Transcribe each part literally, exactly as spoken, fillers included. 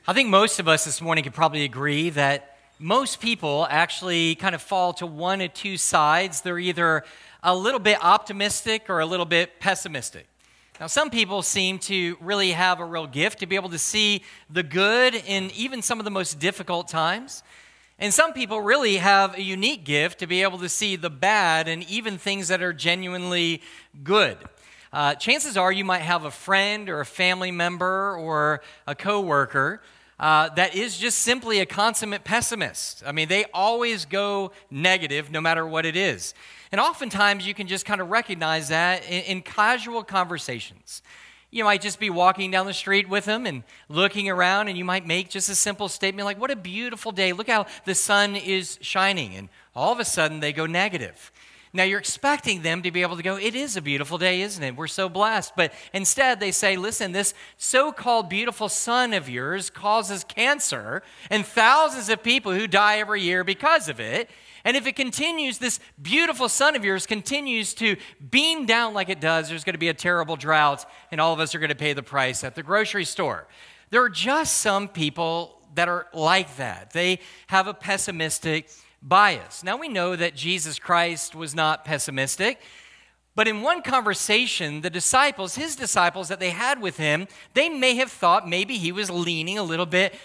I think most of us this morning could probably agree that most people actually kind of fall to one of two sides. They're either a little bit optimistic or a little bit pessimistic. Now, some people seem to really have a real gift to be able to see the good in even some of the most difficult times. And some people really have a unique gift to be able to see the bad and even things that are genuinely good. Uh, chances are you might have a friend or a family member or a coworker uh, that is just simply a consummate pessimist. I mean, they always go negative no matter what it is. And oftentimes you can just kind of recognize that in, in casual conversations. You might just be walking down the street with them and looking around, and you might make just a simple statement like, what a beautiful day. Look how the sun is shining. And all of a sudden they go negative. Now, you're expecting them to be able to go, it is a beautiful day, isn't it? We're so blessed. But instead, they say, listen, this so-called beautiful sun of yours causes cancer and thousands of people who die every year because of it. And if it continues, this beautiful sun of yours continues to beam down like it does, there's going to be a terrible drought, and all of us are going to pay the price at the grocery store. There are just some people that are like that. They have a pessimistic bias. Now, we know that Jesus Christ was not pessimistic, but in one conversation, the disciples, his disciples that they had with him, they may have thought maybe he was leaning a little bit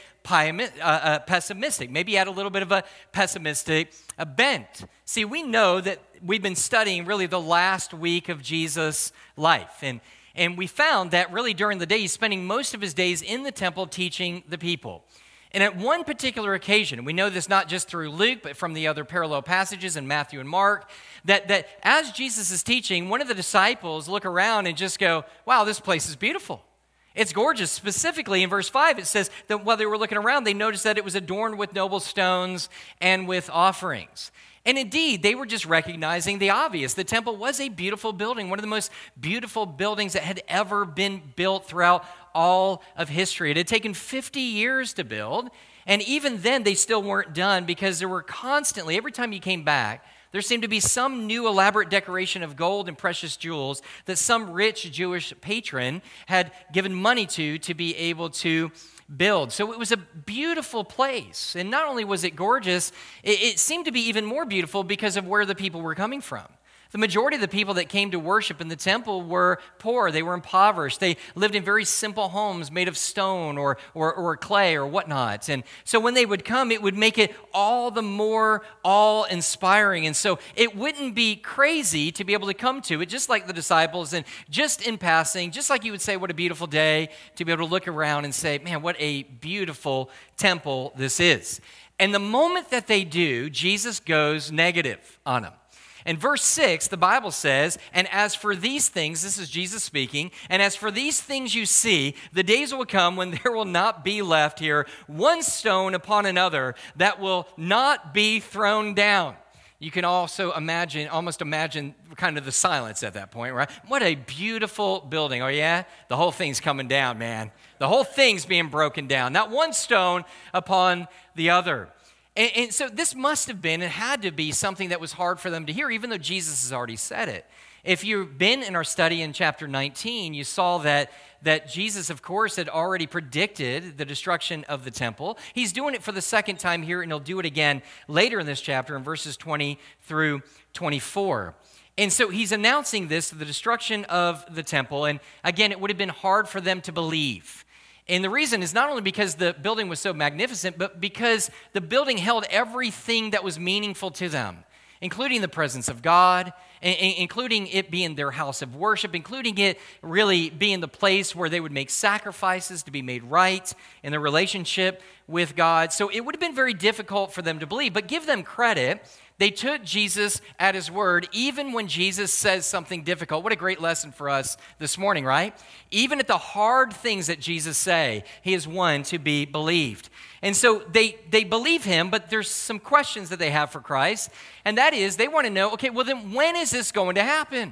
pessimistic. Maybe he had a little bit of a pessimistic a bent. See, we know that we've been studying really the last week of Jesus' life, and and we found that really during the day, he's spending most of his days in the temple teaching the people. And at one particular occasion, we know this not just through Luke, but from the other parallel passages in Matthew and Mark, that, that as Jesus is teaching, one of the disciples look around and just go, wow, this place is beautiful. It's gorgeous. Specifically in verse five, it says that while they were looking around, they noticed that it was adorned with noble stones and with offerings. And indeed, they were just recognizing the obvious. The temple was a beautiful building, one of the most beautiful buildings that had ever been built throughout all of history. It had taken fifty years to build, and even then they still weren't done because there were constantly, every time you came back, there seemed to be some new elaborate decoration of gold and precious jewels that some rich Jewish patron had given money to to be able to build. So it was a beautiful place. And not only was it gorgeous, it, it seemed to be even more beautiful because of where the people were coming from. The majority of the people that came to worship in the temple were poor. They were impoverished. They lived in very simple homes made of stone or, or, or clay or whatnot. And so when they would come, it would make it all the more awe-inspiring. And so it wouldn't be crazy to be able to come to it, just like the disciples, and just in passing, just like you would say, what a beautiful day, to be able to look around and say, man, what a beautiful temple this is. And the moment that they do, Jesus goes negative on them. In verse six, the Bible says, and as for these things, this is Jesus speaking, and as for these things you see, the days will come when there will not be left here one stone upon another that will not be thrown down. You can also imagine, almost imagine kind of the silence at that point, right? What a beautiful building. Oh yeah? The whole thing's coming down, man. The whole thing's being broken down. Not one stone upon the other. And, and so this must have been, it had to be something that was hard for them to hear, even though Jesus has already said it. If you've been in our study in chapter nineteen, you saw that, that Jesus, of course, had already predicted the destruction of the temple. He's doing it for the second time here, and he'll do it again later in this chapter in verses twenty through twenty-four. And so he's announcing this, the destruction of the temple. And again, it would have been hard for them to believe. And the reason is not only because the building was so magnificent, but because the building held everything that was meaningful to them, including the presence of God, including it being their house of worship, including it really being the place where they would make sacrifices to be made right in their relationship with God. So it would have been very difficult for them to believe, but give them credit. They took Jesus at his word, even when Jesus says something difficult. What a great lesson for us this morning, right? Even at the hard things that Jesus say, he is one to be believed. And so they, they believe him, but there's some questions that they have for Christ, and that is they want to know, okay, well then when is this going to happen?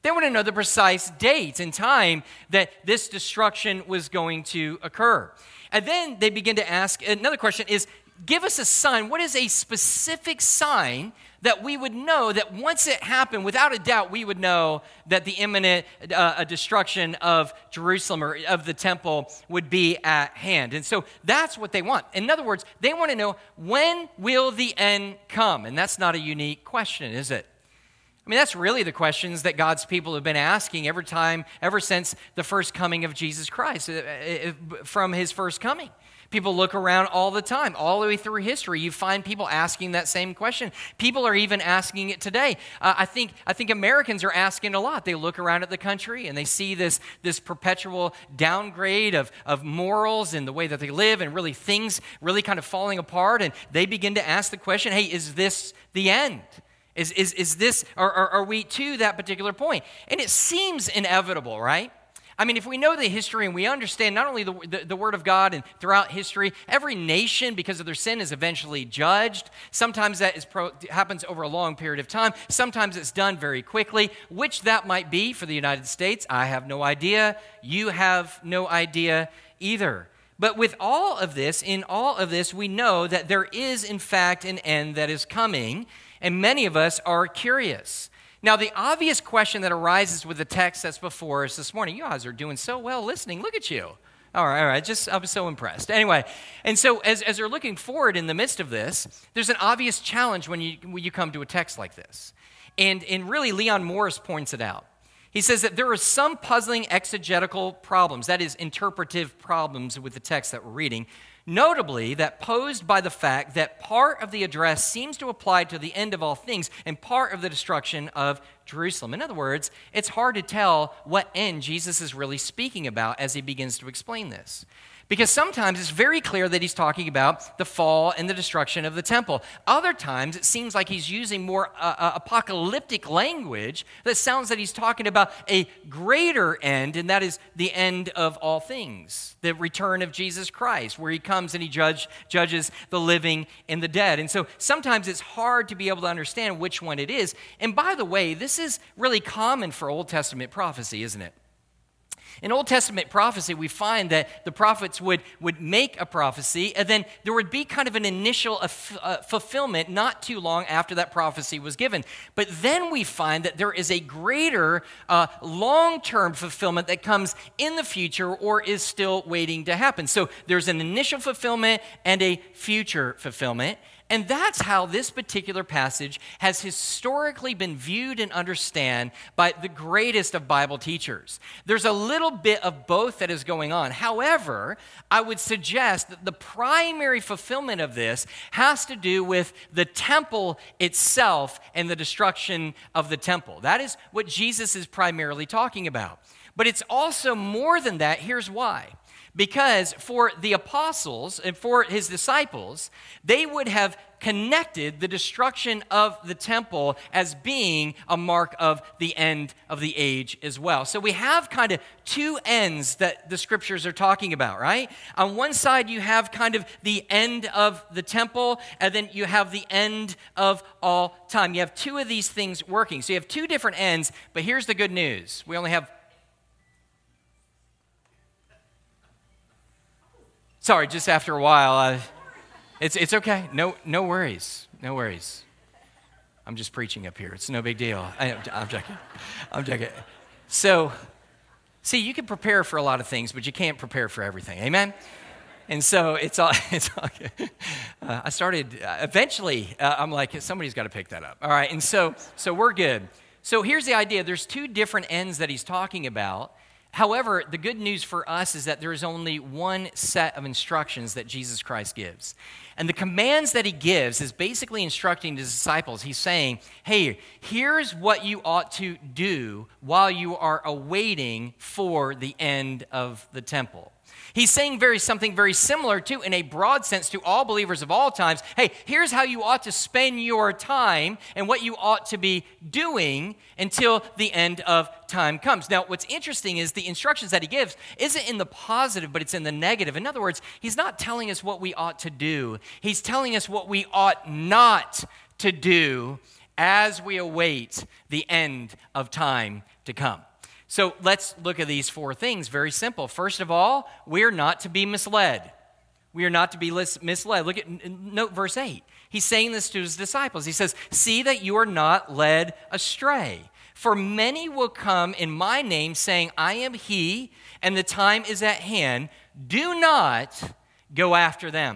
They want to know the precise date and time that this destruction was going to occur. And then they begin to ask, another question is, give us a sign. What is a specific sign that we would know that once it happened, without a doubt, we would know that the imminent uh, destruction of Jerusalem or of the temple would be at hand? And so that's what they want. In other words, they want to know, when will the end come? And that's not a unique question, is it? I mean, that's really the questions that God's people have been asking every time, ever since the first coming of Jesus Christ, from his first coming. People look around all the time, all the way through history. You find people asking that same question. People are even asking it today. Uh, I think I think Americans are asking a lot. They look around at the country and they see this, this perpetual downgrade of, of morals and the way that they live, and really things really kind of falling apart. And they begin to ask the question, hey, is this the end? Is, is, is this, or are, are we to that particular point? And it seems inevitable, right? I mean, if we know the history and we understand not only the, the, the Word of God and throughout history, every nation, because of their sin, is eventually judged. Sometimes that is pro, happens over a long period of time. Sometimes it's done very quickly. Which that might be for the United States, I have no idea. You have no idea either. But with all of this, in all of this, we know that there is, in fact, an end that is coming, and many of us are curious. Now, the obvious question that arises with the text that's before us this morning, you guys are doing so well listening. Look at you. All right, all right. Just, I was so impressed. Anyway, and so as, as you're looking forward in the midst of this, there's an obvious challenge when you, when you come to a text like this. And, and really, Leon Morris points it out. He says that there are some puzzling exegetical problems, that is, interpretive problems with the text that we're reading, notably that posed by the fact that part of the address seems to apply to the end of all things and part of the destruction of Jerusalem. In other words, it's hard to tell what end Jesus is really speaking about as he begins to explain this. Because sometimes it's very clear that he's talking about the fall and the destruction of the temple. Other times it seems like he's using more uh, uh, apocalyptic language that sounds that he's talking about a greater end, and that is the end of all things, the return of Jesus Christ, where he comes and he judge, judges the living and the dead. And so sometimes it's hard to be able to understand which one it is. And by the way, this is really common for Old Testament prophecy, isn't it? In Old Testament prophecy, we find that the prophets would, would make a prophecy, and then there would be kind of an initial uh, fulfillment not too long after that prophecy was given. But then we find that there is a greater uh, long-term fulfillment that comes in the future or is still waiting to happen. So there's an initial fulfillment and a future fulfillment. And that's how this particular passage has historically been viewed and understood by the greatest of Bible teachers. There's a little bit of both that is going on. However, I would suggest that the primary fulfillment of this has to do with the temple itself and the destruction of the temple. That is what Jesus is primarily talking about. But it's also more than that. Here's why. Because for the apostles and for his disciples, they would have connected the destruction of the temple as being a mark of the end of the age as well. So we have kind of two ends that the scriptures are talking about, right? On one side, you have kind of the end of the temple, and then you have the end of all time. You have two of these things working. So you have two different ends, but here's the good news. We only have Sorry, just after a while, uh, it's it's okay. No no worries, no worries. I'm just preaching up here. It's no big deal. I, I'm joking. I'm joking. So, see, you can prepare for a lot of things, but you can't prepare for everything. Amen. And so it's all it's all good. Uh, I started uh, eventually. Uh, I'm like, somebody's got to pick that up. All right, and so so we're good. So here's the idea. There's two different ends that he's talking about. However, the good news for us is that there is only one set of instructions that Jesus Christ gives. And the commands that he gives is basically instructing his disciples. He's saying, hey, here's what you ought to do while you are awaiting for the end of the temple. He's saying very something very similar to, in a broad sense, to all believers of all times. Hey, here's how you ought to spend your time and what you ought to be doing until the end of time comes. Now, what's interesting is the instructions that he gives isn't in the positive, but it's in the negative. In other words, he's not telling us what we ought to do. He's telling us what we ought not to do as we await the end of time to come. So let's look at these four things. Very simple. First of all, we are not to be misled. We are not to be misled. Look at, note verse eight. He's saying this to his disciples. He says, see that you are not led astray. For many will come in my name saying, I am he, and the time is at hand. Do not go after them.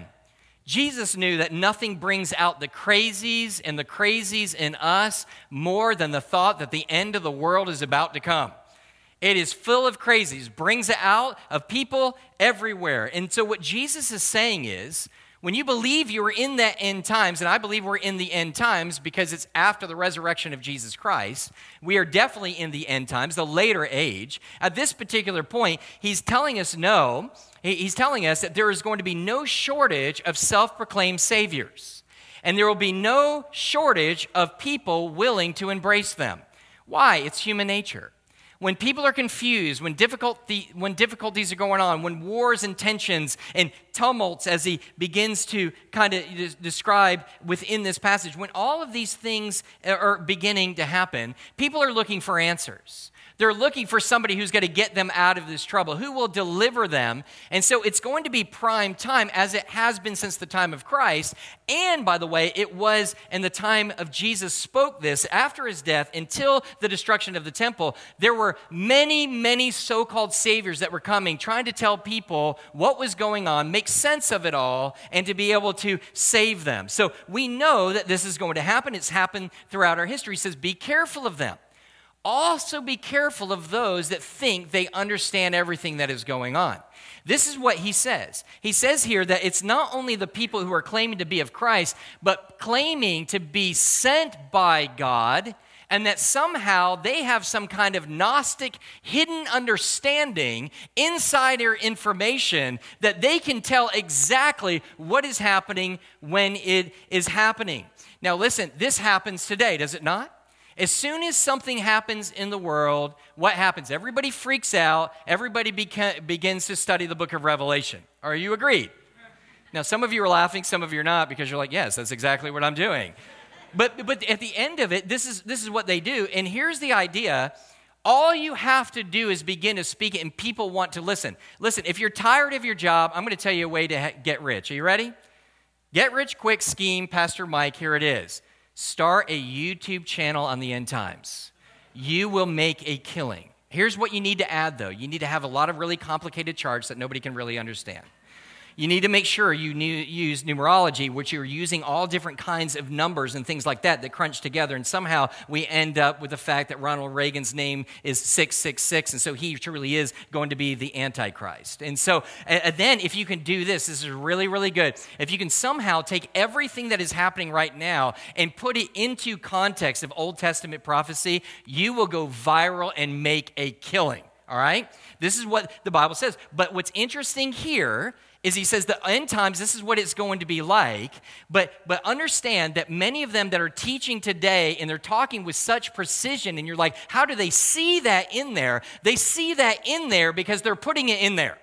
Jesus knew that nothing brings out the crazies and the crazies in us more than the thought that the end of the world is about to come. It is full of crazies, brings it out of people everywhere. And so what Jesus is saying is, when you believe you're in the end times, and I believe we're in the end times because it's after the resurrection of Jesus Christ, we are definitely in the end times, the later age. At this particular point, he's telling us no, he's telling us that there is going to be no shortage of self-proclaimed saviors. And there will be no shortage of people willing to embrace them. Why? It's human nature. When people are confused, when difficulty, when difficulties are going on, when wars and tensions and tumults, as he begins to kind of describe within this passage, when all of these things are beginning to happen, people are looking for answers. They're looking for somebody who's going to get them out of this trouble, who will deliver them. And so it's going to be prime time, as it has been since the time of Christ. And by the way, it was in the time of Jesus spoke this, after his death, until the destruction of the temple. There were many, many so-called saviors that were coming, trying to tell people what was going on, make sense of it all, and to be able to save them. So we know that this is going to happen. It's happened throughout our history. He says, be careful of them. Also be careful of those that think they understand everything that is going on. This is what he says. He says here that it's not only the people who are claiming to be of Christ, but claiming to be sent by God, and that somehow they have some kind of Gnostic hidden understanding, insider information, that they can tell exactly what is happening when it is happening. Now listen, this happens today, does it not? As soon as something happens in the world, what happens? Everybody freaks out. Everybody beca- begins to study the book of Revelation. Are you agreed? Now, some of you are laughing, some of you are not, because you're like, yes, that's exactly what I'm doing. But but at the end of it, this is this is what they do. And here's the idea. All you have to do is begin to speak it, and people want to listen. Listen, if you're tired of your job, I'm going to tell you a way to ha- get rich. Are you ready? Get rich quick scheme, Pastor Mike, here it is. Start a YouTube channel on the end times. You will make a killing. Here's what you need to add, though. You need to have a lot of really complicated charts that nobody can really understand. You need to make sure you use numerology, which you're using all different kinds of numbers and things like that that crunch together. And somehow we end up with the fact that Ronald Reagan's name is six six six, and so he truly is going to be the Antichrist. And so and then if you can do this, this is really, really good. If you can somehow take everything that is happening right now and put it into context of Old Testament prophecy, you will go viral and make a killing, all right? This is what the Bible says. But what's interesting here is he says the end times, this is what it's going to be like, but but understand that many of them that are teaching today, and they're talking with such precision, and you're like, how do they see that in there? They see that in there because they're putting it in there.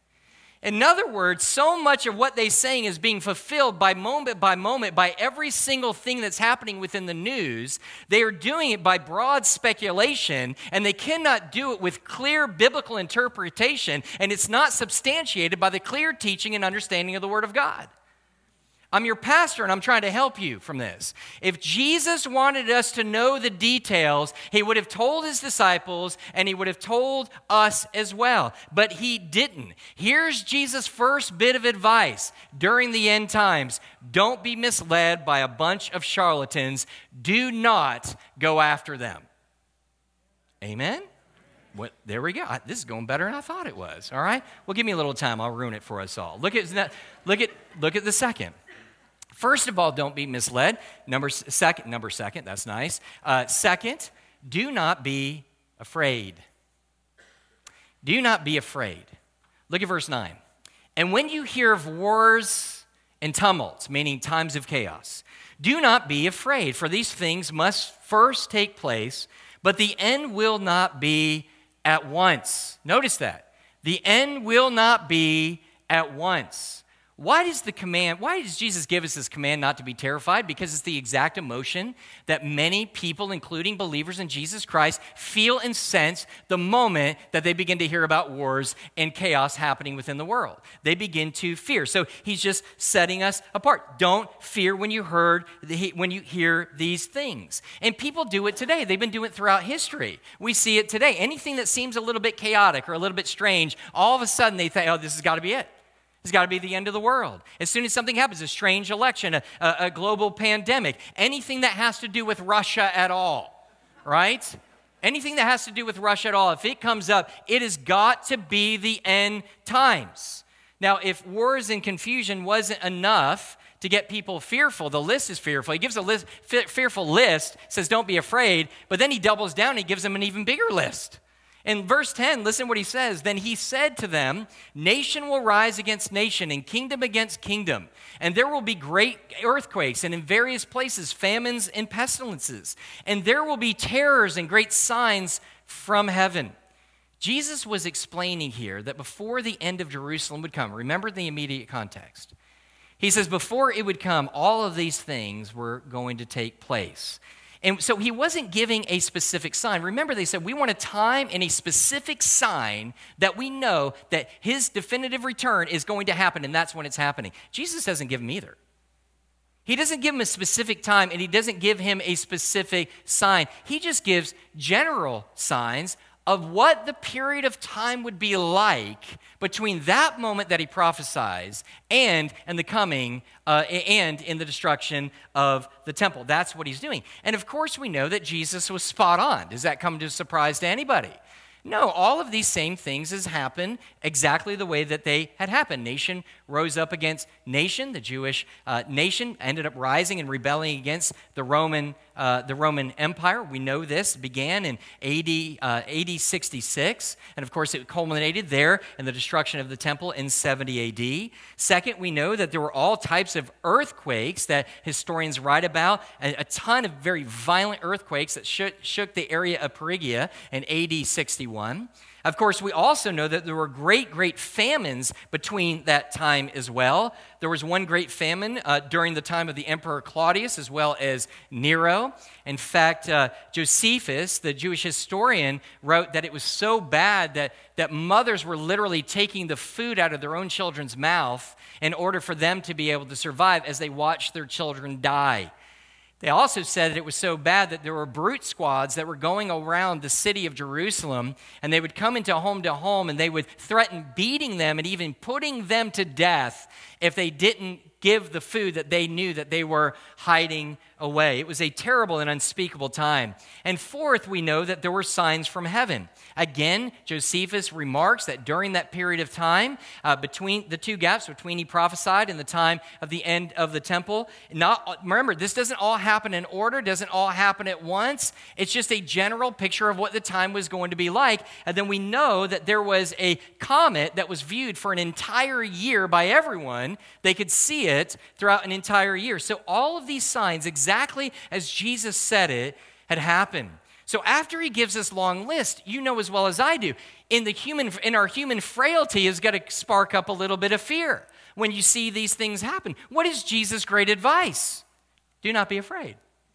In other words, so much of what they're saying is being fulfilled by moment by moment by every single thing that's happening within the news. They are doing it by broad speculation, and they cannot do it with clear biblical interpretation, and it's not substantiated by the clear teaching and understanding of the Word of God. I'm your pastor, and I'm trying to help you from this. If Jesus wanted us to know the details, he would have told his disciples, and he would have told us as well. But he didn't. Here's Jesus' first bit of advice during the end times. Don't be misled by a bunch of charlatans. Do not go after them. Amen? What, there we go. I, this is going better than I thought it was. All right? Well, give me a little time. I'll ruin it for us all. Look at look at look at the second. First of all, don't be misled. Number second, number second, that's nice. Uh, second, do not be afraid. Do not be afraid. Look at verse nine. And when you hear of wars and tumults, meaning times of chaos, do not be afraid, for these things must first take place, but the end will not be at once. Notice that. The end will not be at once. Why does the command, why does Jesus give us this command not to be terrified? Because it's the exact emotion that many people, including believers in Jesus Christ, feel and sense the moment that they begin to hear about wars and chaos happening within the world. They begin to fear. So he's just setting us apart. Don't fear when you heard, when you hear these things. And people do it today. They've been doing it throughout history. We see it today. Anything that seems a little bit chaotic or a little bit strange, all of a sudden they think, oh, this has got to be it. It's got to be the end of the world. As soon as something happens, a strange election, a, a, a global pandemic, anything that has to do with Russia at all, right? Anything that has to do with Russia at all, if it comes up, it has got to be the end times. Now, if wars and confusion wasn't enough to get people fearful, the list is fearful. He gives a list, fearful list, says don't be afraid, but then he doubles down and he gives them an even bigger list. In verse ten, listen what he says. Then he said to them, nation will rise against nation and kingdom against kingdom. And there will be great earthquakes and in various places famines and pestilences. And there will be terrors and great signs from heaven. Jesus was explaining here that before the end of Jerusalem would come, remember the immediate context. He says before it would come, all of these things were going to take place. And so he wasn't giving a specific sign. Remember, they said, we want a time and a specific sign that we know that his definitive return is going to happen, and that's when it's happening. Jesus doesn't give them either. He doesn't give him a specific time, and he doesn't give him a specific sign. He just gives general signs of what the period of time would be like between that moment that he prophesies and in the coming uh, and in the destruction of the temple. That's what he's doing. And of course we know that Jesus was spot on. Does that come to a surprise to anybody? No, all of these same things has happened exactly the way that they had happened. Nation rose up against nation. The Jewish uh, nation ended up rising and rebelling against the Roman uh, the Roman Empire. We know this began in A D uh, A D sixty-six, and of course it culminated there in the destruction of the temple in seventy A D. Second, we know that there were all types of earthquakes that historians write about, a, a ton of very violent earthquakes that shook, shook the area of Phrygia in A D sixty-one. Of course, we also know that there were great, great famines between that time as well. There was one great famine uh, during the time of the Emperor Claudius as well as Nero. In fact, uh, Josephus, the Jewish historian, wrote that it was so bad that, that mothers were literally taking the food out of their own children's mouth in order for them to be able to survive as they watched their children die. They also said that it was so bad that there were brute squads that were going around the city of Jerusalem, and they would come into home to home, and they would threaten beating them and even putting them to death if they didn't give the food that they knew that they were hiding away. It was a terrible and unspeakable time. And fourth, we know that there were signs from heaven. Again, Josephus remarks that during that period of time, uh, between the two gaps, between he prophesied and the time of the end of the temple, not, remember, this doesn't all happen in order, doesn't all happen at once. It's just a general picture of what the time was going to be like. And then we know that there was a comet that was viewed for an entire year by everyone. They could see it throughout an entire year. So all of these signs, exactly as Jesus said it, had happened. So after he gives this long list, you know as well as I do, in the human, in our human frailty is going to spark up a little bit of fear when you see these things happen. What is Jesus' great advice? Do not be afraid.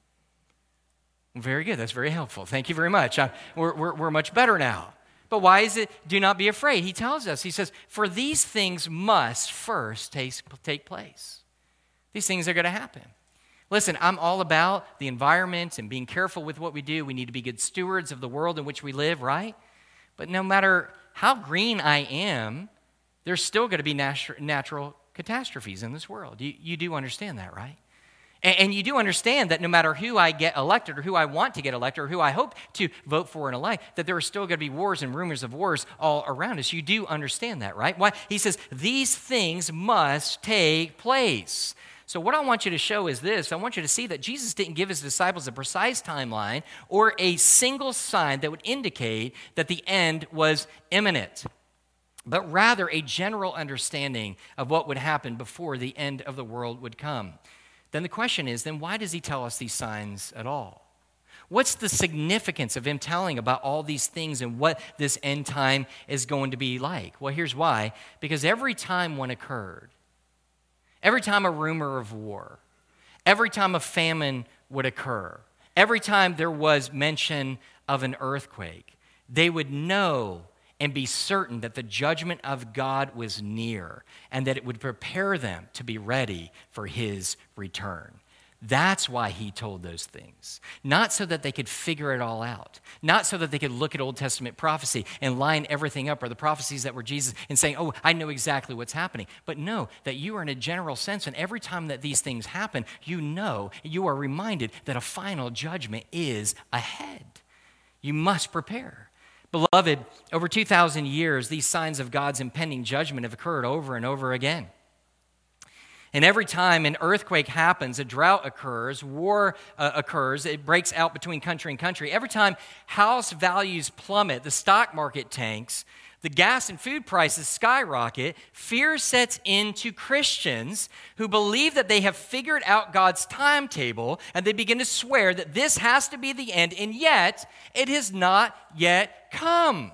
Very good. That's very helpful. Thank you very much. Uh, we're, we're, we're much better now. But why is it, do not be afraid? He tells us, he says, for these things must first take, take place. These things are going to happen. Listen, I'm all about the environment and being careful with what we do. We need to be good stewards of the world in which we live, right? But no matter how green I am, there's still going to be natu- natural catastrophes in this world. You, you do understand that, right? And, and you do understand that no matter who I get elected or who I want to get elected or who I hope to vote for and elect, that there are still going to be wars and rumors of wars all around us. You do understand that, right? Why? He says, these things must take place. So what I want you to show is this. I want you to see that Jesus didn't give his disciples a precise timeline or a single sign that would indicate that the end was imminent, but rather a general understanding of what would happen before the end of the world would come. Then the question is, then why does he tell us these signs at all? What's the significance of him telling about all these things and what this end time is going to be like? Well, here's why. Because every time one occurred, every time a rumor of war, every time a famine would occur, every time there was mention of an earthquake, they would know and be certain that the judgment of God was near and that it would prepare them to be ready for his return. That's why he told those things. Not so that they could figure it all out. Not so that they could look at Old Testament prophecy and line everything up, or the prophecies that were Jesus, and saying, oh, I know exactly what's happening. But no, that you are in a general sense, and every time that these things happen, you know, you are reminded that a final judgment is ahead. You must prepare. Beloved, over two thousand years, these signs of God's impending judgment have occurred over and over again. And every time an earthquake happens, a drought occurs, war uh, occurs, it breaks out between country and country. Every time house values plummet, the stock market tanks, the gas and food prices skyrocket, fear sets into Christians who believe that they have figured out God's timetable, and they begin to swear that this has to be the end, and yet it has not yet come.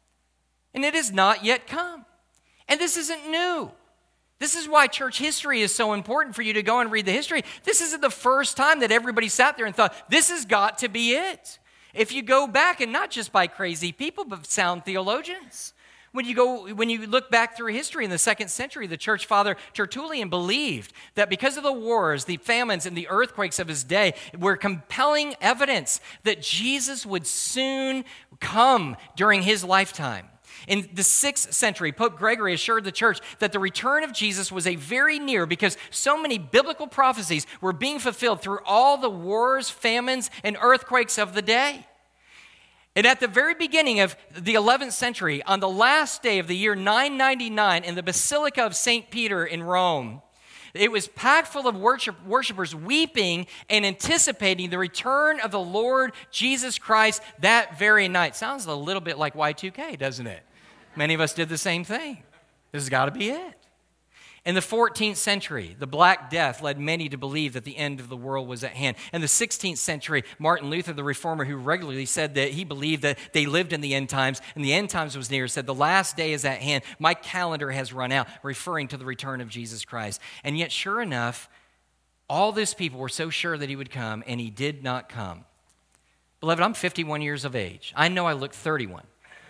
And it has not yet come. And this isn't new. This is why church history is so important for you to go and read the history. This isn't the first time that everybody sat there and thought, this has got to be it. If you go back, and not just by crazy people, but sound theologians. When you go, when you look back through history in the second century, the church father Tertullian believed that because of the wars, the famines, and the earthquakes of his day were compelling evidence that Jesus would soon come during his lifetime. In the sixth century, Pope Gregory assured the church that the return of Jesus was a very near because so many biblical prophecies were being fulfilled through all the wars, famines, and earthquakes of the day. And at the very beginning of the eleventh century, on the last day of the year nine ninety-nine in the Basilica of Saint Peter in Rome, it was packed full of worship, worshipers weeping and anticipating the return of the Lord Jesus Christ that very night. Sounds a little bit like Y two K, doesn't it? Many of us did the same thing. This has got to be it. In the fourteenth century, the Black Death led many to believe that the end of the world was at hand. In the sixteenth century, Martin Luther, the reformer who regularly said that he believed that they lived in the end times and the end times was near, said, the last day is at hand. My calendar has run out, referring to the return of Jesus Christ. And yet, sure enough, all these people were so sure that he would come, and he did not come. Beloved, I'm fifty-one years of age. I know I look thirty-one.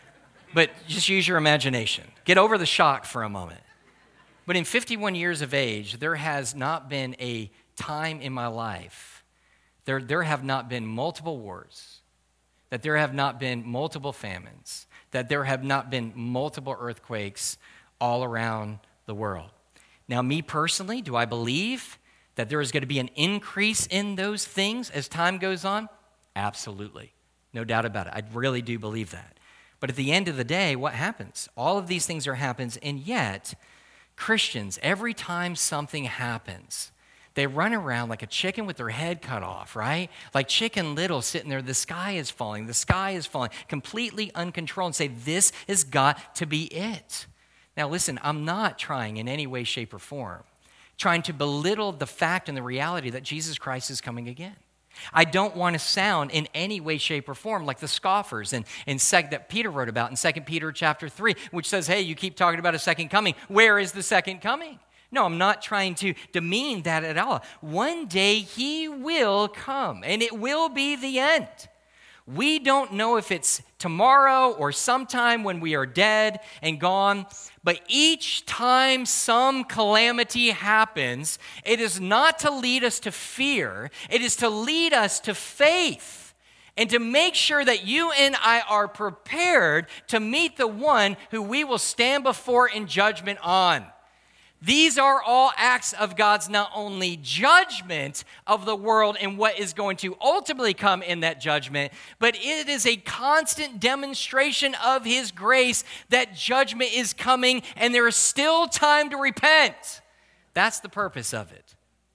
But just use your imagination. Get over the shock for a moment. But in fifty-one years of age, there has not been a time in my life, there, there have not been multiple wars, that there have not been multiple famines, that there have not been multiple earthquakes all around the world. Now, me personally, do I believe that there is going to be an increase in those things as time goes on? Absolutely. No doubt about it. I really do believe that. But at the end of the day, what happens? All of these things are happens, and yet Christians, every time something happens, they run around like a chicken with their head cut off, right? Like Chicken Little sitting there, the sky is falling, the sky is falling, completely uncontrolled, and say, this has got to be it. Now listen, I'm not trying in any way, shape, or form, trying to belittle the fact and the reality that Jesus Christ is coming again. I don't want to sound in any way, shape, or form like the scoffers in, in sec, that Peter wrote about in Second Peter chapter three, which says, hey, you keep talking about a second coming. Where is the second coming? No, I'm not trying to demean that at all. One day he will come, and it will be the end. We don't know if it's tomorrow or sometime when we are dead and gone, but each time some calamity happens, it is not to lead us to fear, it is to lead us to faith and to make sure that you and I are prepared to meet the one who we will stand before in judgment on. These are all acts of God's not only judgment of the world and what is going to ultimately come in that judgment, but it is a constant demonstration of his grace that judgment is coming and there is still time to repent. That's the purpose of it.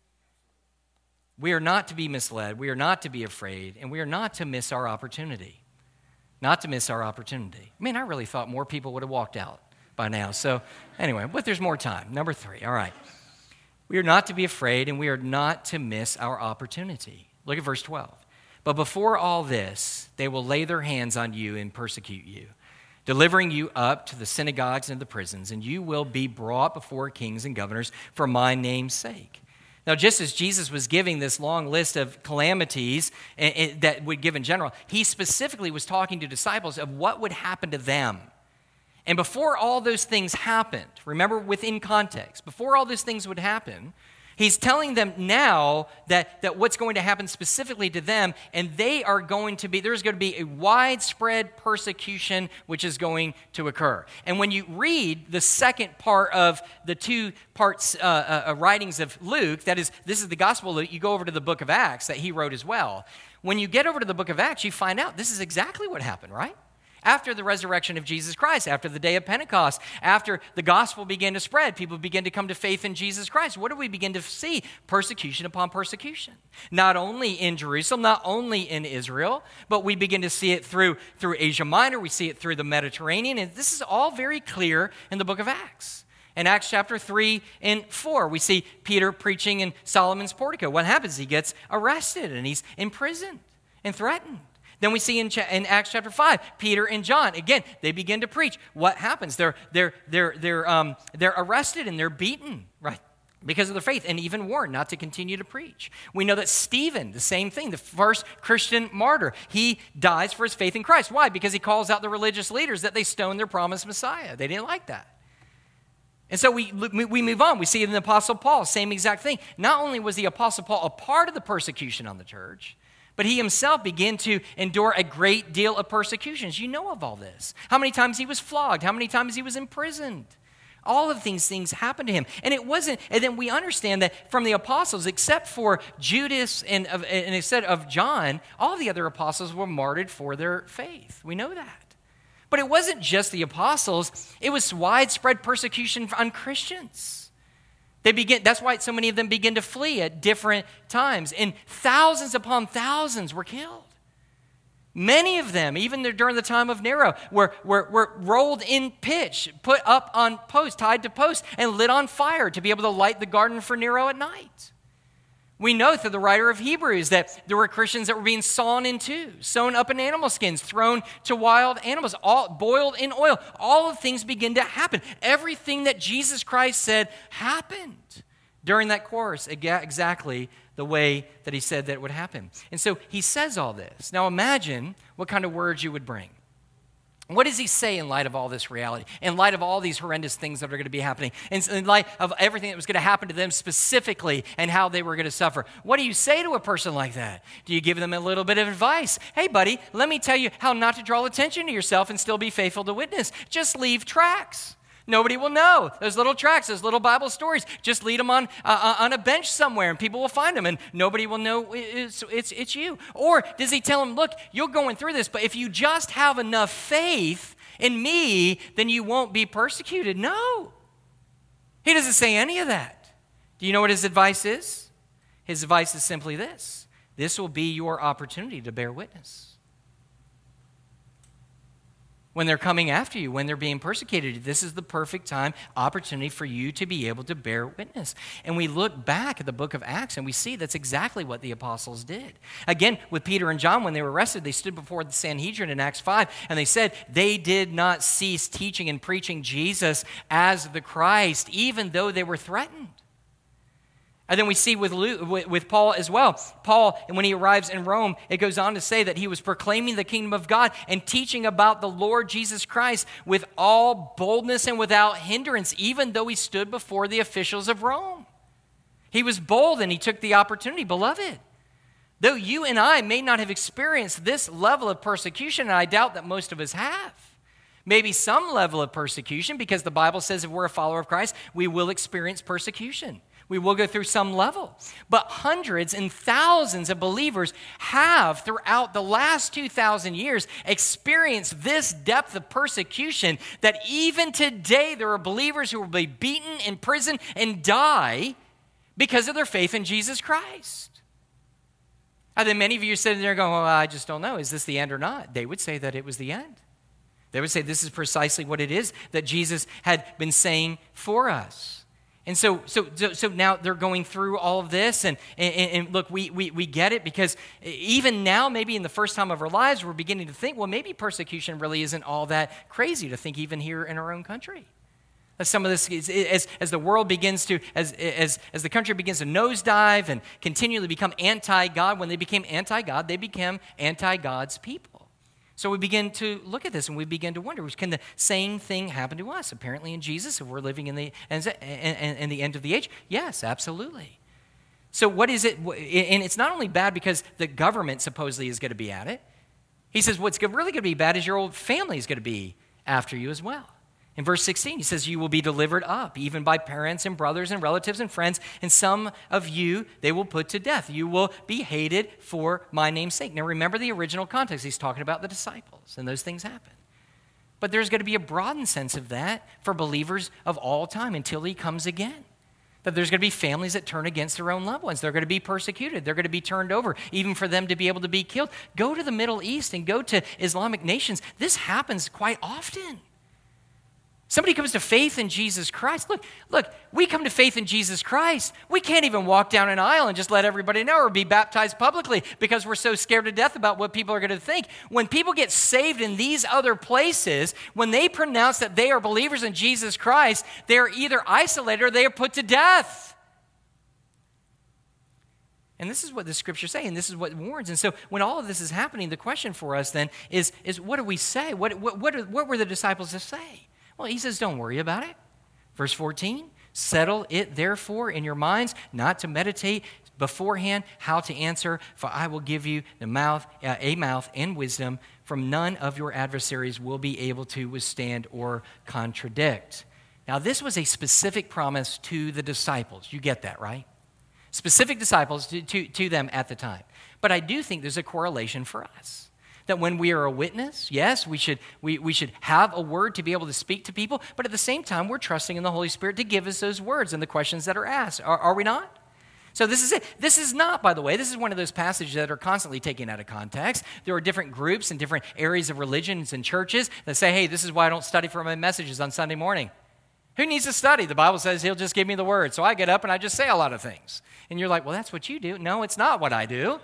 We are not to be misled, we are not to be afraid, and we are not to miss our opportunity. Not to miss our opportunity. I mean, I really thought more people would have walked out by now. So anyway, but there's more time. Number three, all right. We are not to be afraid, and we are not to miss our opportunity. Look at verse twelve. But before all this, they will lay their hands on you and persecute you, delivering you up to the synagogues and the prisons, and you will be brought before kings and governors for my name's sake. Now, just as Jesus was giving this long list of calamities that would give in general, he specifically was talking to disciples of what would happen to them. And before all those things happened, remember within context, before all those things would happen, he's telling them now that, that what's going to happen specifically to them, and they are going to be, there's going to be a widespread persecution which is going to occur. And when you read the second part of the two parts, uh, uh, writings of Luke, that is, this is the Gospel of Luke, you go over to the book of Acts that he wrote as well. When you get over to the book of Acts, you find out this is exactly what happened, right? After the resurrection of Jesus Christ, after the day of Pentecost, after the gospel began to spread, people began to come to faith in Jesus Christ. What do we begin to see? Persecution upon persecution. Not only in Jerusalem, not only in Israel, but we begin to see it through, through Asia Minor. We see it through the Mediterranean. And this is all very clear in the book of Acts. In Acts chapter three and four, we see Peter preaching in Solomon's portico. What happens? He gets arrested and he's imprisoned and threatened. Then we see in, in Acts chapter five, Peter and John, again, they begin to preach. What happens? They're, they're, they're, they're, um, they're arrested and they're beaten, right, because of their faith, and even warned not to continue to preach. We know that Stephen, the same thing, the first Christian martyr, he dies for his faith in Christ. Why? Because he calls out the religious leaders that they stoned their promised Messiah. They didn't like that. And so we, we move on. We see in the Apostle Paul, same exact thing. Not only was the Apostle Paul a part of the persecution on the church, but he himself began to endure a great deal of persecutions. You know of all this. How many times he was flogged? How many times he was imprisoned? All of these things happened to him. And it wasn't, and then we understand that from the apostles, except for Judas and, and instead of John, all the other apostles were martyred for their faith. We know that. But it wasn't just the apostles. It was widespread persecution on Christians. They begin, that's why so many of them begin to flee at different times. And thousands upon thousands were killed. Many of them, even during the time of Nero, were, were, were rolled in pitch, put up on posts, tied to posts, and lit on fire to be able to light the garden for Nero at night. We know through the writer of Hebrews that there were Christians that were being sawn in two, sewn up in animal skins, thrown to wild animals, all boiled in oil. All of things begin to happen. Everything that Jesus Christ said happened during that course, exactly the way that he said that it would happen. And so he says all this. Now imagine what kind of words you would bring. What does he say in light of all this reality, in light of all these horrendous things that are going to be happening, in light of everything that was going to happen to them specifically and how they were going to suffer? What do you say to a person like that? Do you give them a little bit of advice? Hey, buddy, let me tell you how not to draw attention to yourself and still be faithful to witness. Just leave tracts. Nobody will know. Those little tracts, those little Bible stories, just leave them on, uh, on a bench somewhere and people will find them and nobody will know it's, it's, it's you. Or does he tell them, look, you're going through this, but if you just have enough faith in me, then you won't be persecuted? No. He doesn't say any of that. Do you know what his advice is? His advice is simply this. This will be your opportunity to bear witness. When they're coming after you, when they're being persecuted, this is the perfect time, opportunity for you to be able to bear witness. And we look back at the book of Acts and we see that's exactly what the apostles did. Again, with Peter and John, when they were arrested, they stood before the Sanhedrin in Acts five, and they said they did not cease teaching and preaching Jesus as the Christ, even though they were threatened. And then we see with, Luke, with, with Paul as well. Paul, when he arrives in Rome, it goes on to say that he was proclaiming the kingdom of God and teaching about the Lord Jesus Christ with all boldness and without hindrance, even though he stood before the officials of Rome. He was bold and he took the opportunity. Beloved, though you and I may not have experienced this level of persecution, and I doubt that most of us have, maybe some level of persecution, because the Bible says if we're a follower of Christ, we will experience persecution. We will go through some level. But hundreds and thousands of believers have, throughout the last two thousand years, experienced this depth of persecution that even today there are believers who will be beaten, imprisoned, and die because of their faith in Jesus Christ. And then many of you are sitting there going, well, I just don't know. Is this the end or not? They would say that it was the end. They would say this is precisely what it is that Jesus had been saying for us. And so, so, so, so now they're going through all of this, and, and, and look, we, we, we get it, because even now, maybe in the first time of our lives, we're beginning to think, well, maybe persecution really isn't all that crazy to think even here in our own country. As some of this, as, as the world begins to, as, as, as the country begins to nosedive and continually become anti-God, when they became anti-God, they became anti-God's people. So we begin to look at this and we begin to wonder, can the same thing happen to us? Apparently in Jesus, if we're living in the, in, in the end of the age, yes, absolutely. So what is it? And it's not only bad because the government supposedly is going to be at it. He says what's really going to be bad is your old family is going to be after you as well. In verse sixteen, he says, you will be delivered up, even by parents and brothers and relatives and friends, and some of you they will put to death. You will be hated for my name's sake. Now remember the original context. He's talking about the disciples, and those things happen. But there's going to be a broadened sense of that for believers of all time until he comes again. That there's going to be families that turn against their own loved ones. They're going to be persecuted. They're going to be turned over, even for them to be able to be killed. Go to the Middle East and go to Islamic nations. This happens quite often. Somebody comes to faith in Jesus Christ. Look, look, we come to faith in Jesus Christ. We can't even walk down an aisle and just let everybody know or be baptized publicly because we're so scared to death about what people are going to think. When people get saved in these other places, when they pronounce that they are believers in Jesus Christ, they are either isolated or they are put to death. And this is what the scriptures say, and this is what warns. And so when all of this is happening, the question for us then is, is what do we say? What, what, what, what were the disciples to say? Well, he says, don't worry about it. Verse fourteen, settle it therefore in your minds, not to meditate beforehand how to answer, for I will give you the mouth, uh, a mouth and wisdom, from none of your adversaries will be able to withstand or contradict. Now, this was a specific promise to the disciples. You get that, right? Specific disciples to, to, to them at the time. But I do think there's a correlation for us. That when we are a witness, yes, we should, we, we should have a word to be able to speak to people, but at the same time, we're trusting in the Holy Spirit to give us those words and the questions that are asked. Are, are we not? So this is it. This is not, by the way, this is one of those passages that are constantly taken out of context. There are different groups and different areas of religions and churches that say, hey, this is why I don't study for my messages on Sunday morning. Who needs to study? The Bible says he'll just give me the word. So I get up and I just say a lot of things. And you're like, well, that's what you do. No, it's not what I do.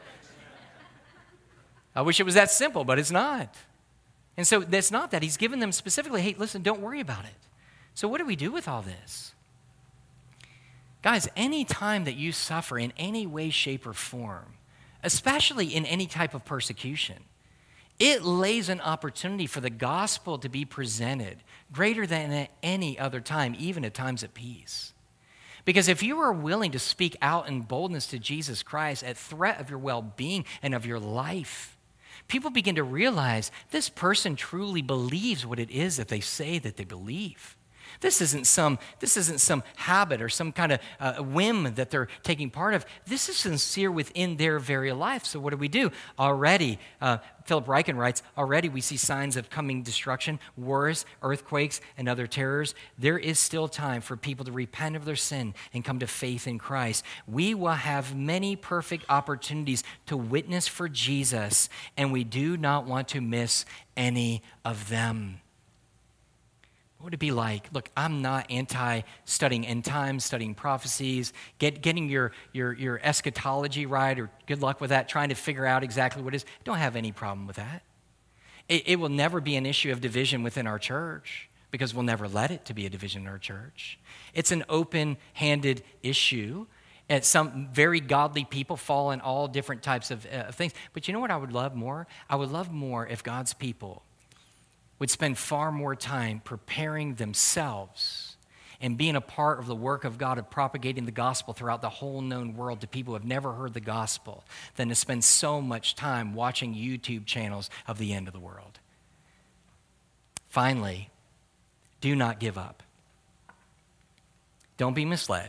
I wish it was that simple, but it's not. And so that's not that. He's given them specifically, hey, listen, don't worry about it. So what do we do with all this? Guys, any time that you suffer in any way, shape, or form, especially in any type of persecution, it lays an opportunity for the gospel to be presented greater than at any other time, even at times of peace. Because if you are willing to speak out in boldness to Jesus Christ at threat of your well-being and of your life, people begin to realize this person truly believes what it is that they say that they believe. This isn't some, this isn't some habit or some kind of uh, whim that they're taking part of. This is sincere within their very life. So what do we do? Already, uh, Philip Ryken writes, already we see signs of coming destruction, wars, earthquakes, and other terrors. There is still time for people to repent of their sin and come to faith in Christ. We will have many perfect opportunities to witness for Jesus, and we do not want to miss any of them. What would it be like? Look, I'm not anti-studying end times, studying prophecies, get, getting your, your, your eschatology right, or good luck with that, trying to figure out exactly what it is. I don't have any problem with that. It, it will never be an issue of division within our church because we'll never let it to be a division in our church. It's an open-handed issue. And some very godly people fall in all different types of uh, things. But you know what I would love more? I would love more if God's people would spend far more time preparing themselves and being a part of the work of God of propagating the gospel throughout the whole known world to people who have never heard the gospel than to spend so much time watching YouTube channels of the end of the world. Finally, do not give up. Don't be misled.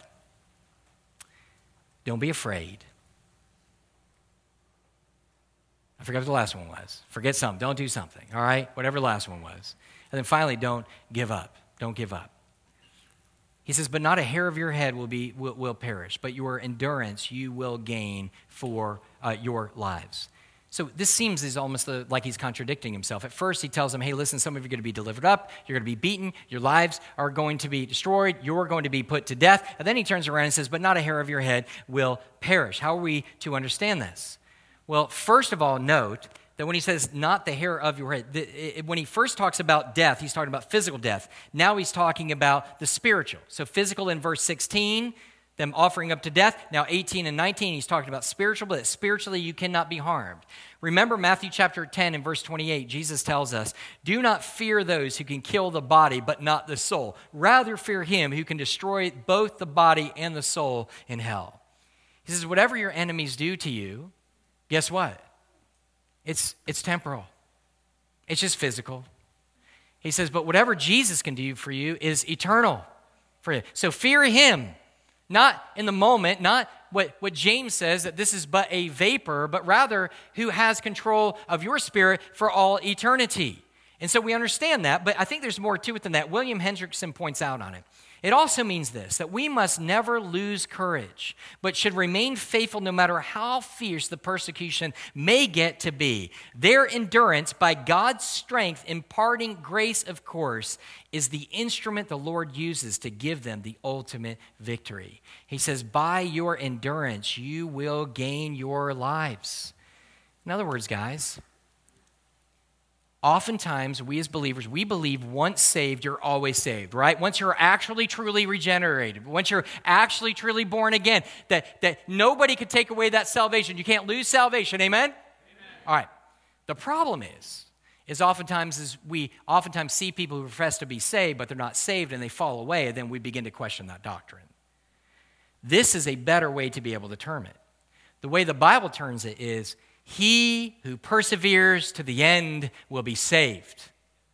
Don't be afraid. I forget what the last one was. Forget something. Don't do something, all right? Whatever the last one was. And then finally, don't give up. Don't give up. He says, but not a hair of your head will be will, will perish, but your endurance you will gain for uh, your lives. So this seems is almost the, like he's contradicting himself. At first, he tells them, hey, listen, some of you are going to be delivered up. You're going to be beaten. Your lives are going to be destroyed. You're going to be put to death. And then he turns around and says, but not a hair of your head will perish. How are we to understand this? Well, first of all, note that when he says not the hair of your head, the, it, when he first talks about death, he's talking about physical death. Now he's talking about the spiritual. So physical in verse sixteen, them offering up to death. Now eighteen and nineteen, he's talking about spiritual, but spiritually you cannot be harmed. Remember Matthew chapter ten and verse twenty-eight, Jesus tells us, do not fear those who can kill the body, but not the soul. Rather fear him who can destroy both the body and the soul in hell. He says, whatever your enemies do to you, guess what? It's, it's temporal. It's just physical. He says, but whatever Jesus can do for you is eternal for you. So fear him. Not in the moment, not what, what James says, that this is but a vapor, but rather who has control of your spirit for all eternity. And so we understand that, but I think there's more to it than that. William Hendrickson points out on it. It also means this, that we must never lose courage, but should remain faithful no matter how fierce the persecution may get to be. Their endurance, by God's strength imparting grace, of course, is the instrument the Lord uses to give them the ultimate victory. He says, by your endurance, you will gain your lives. In other words, guys, oftentimes, we as believers, we believe once saved, you're always saved, right? Once you're actually truly regenerated, once you're actually truly born again, that, that nobody could take away that salvation. You can't lose salvation, amen? Amen? All right. The problem is, is oftentimes is we oftentimes see people who profess to be saved, but they're not saved and they fall away, and then we begin to question that doctrine. This is a better way to be able to term it. The way the Bible turns it is, he who perseveres to the end will be saved.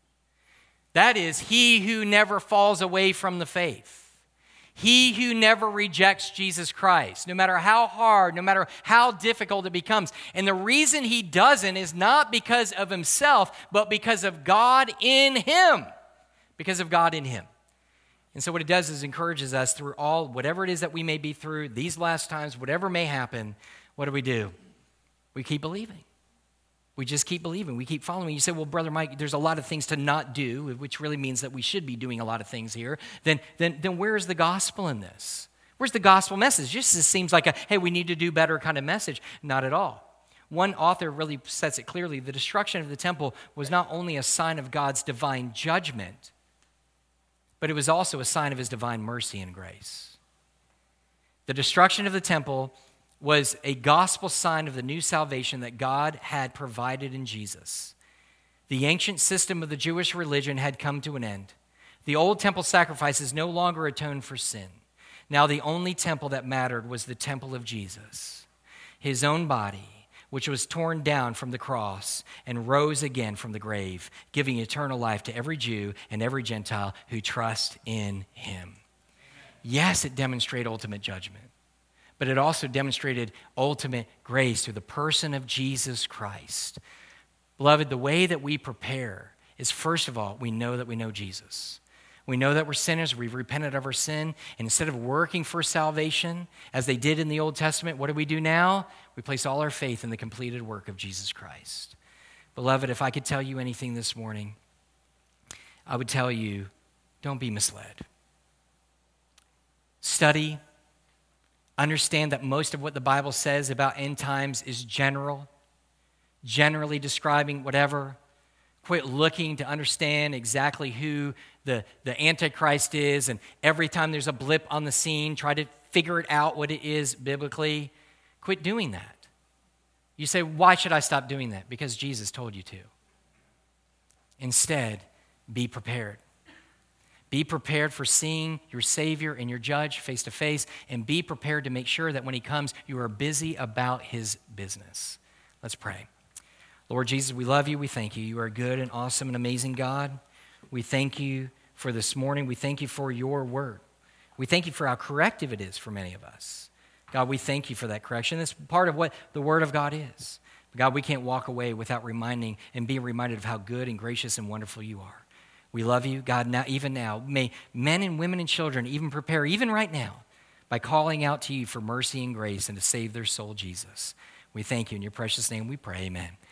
That is, he who never falls away from the faith. He who never rejects Jesus Christ, no matter how hard, no matter how difficult it becomes. And the reason he doesn't is not because of himself, but because of God in him. Because of God in him. And so what it does is encourages us through all, whatever it is that we may be through, these last times, whatever may happen, what do we do? We keep believing. We just keep believing. We keep following. You say, well, Brother Mike, there's a lot of things to not do, which really means that we should be doing a lot of things here. Then, then, then where is the gospel in this? Where's the gospel message? Just it seems like a, hey, we need to do better kind of message. Not at all. One author really sets it clearly. The destruction of the temple was not only a sign of God's divine judgment, but it was also a sign of his divine mercy and grace. The destruction of the temple was a gospel sign of the new salvation that God had provided in Jesus. The ancient system of the Jewish religion had come to an end. The old temple sacrifices no longer atoned for sin. Now the only temple that mattered was the temple of Jesus, his own body, which was torn down from the cross and rose again from the grave, giving eternal life to every Jew and every Gentile who trust in him. Yes, it demonstrated ultimate judgment, but it also demonstrated ultimate grace through the person of Jesus Christ. Beloved, the way that we prepare is, first of all, we know that we know Jesus. We know that we're sinners, we've repented of our sin, and instead of working for salvation, as they did in the Old Testament, what do we do now? We place all our faith in the completed work of Jesus Christ. Beloved, if I could tell you anything this morning, I would tell you, don't be misled. Study. Understand that most of what the Bible says about end times is general, generally describing whatever. Quit looking to understand exactly who the, the Antichrist is, and every time there's a blip on the scene, try to figure it out what it is biblically. Quit doing that. You say, why should I stop doing that? Because Jesus told you to. Instead, be prepared. Be prepared for seeing your Savior and your Judge face to face, and be prepared to make sure that when he comes, you are busy about his business. Let's pray. Lord Jesus, we love you. We thank you. You are a good and awesome and amazing God. We thank you for this morning. We thank you for your word. We thank you for how corrective it is for many of us. God, we thank you for that correction. That's part of what the word of God is. God, we can't walk away without reminding and being reminded of how good and gracious and wonderful you are. We love you, God, now, even now. May men and women and children even prepare, even right now, by calling out to you for mercy and grace and to save their soul, Jesus. We We thank you in your precious name we pray, amen.